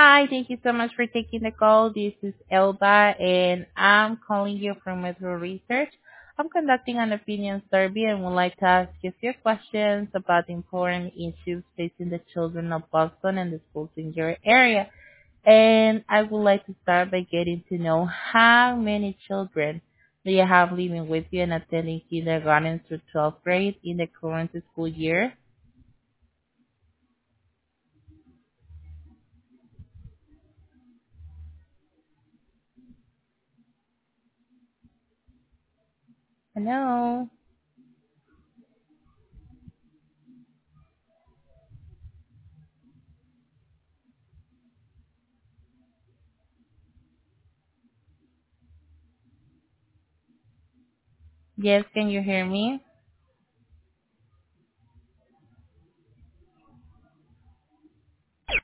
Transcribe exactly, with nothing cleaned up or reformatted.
Hi, thank you so much for taking the call. This is Elba, and I'm calling you from Metro Research. I'm conducting an opinion survey and would like to ask you a few questions about important issues facing the children of Boston and the schools in your area. And I would like to start by getting to know how many children do you have living with you and attending kindergarten through twelfth grade in the current school year? Hello? Yes, can you hear me?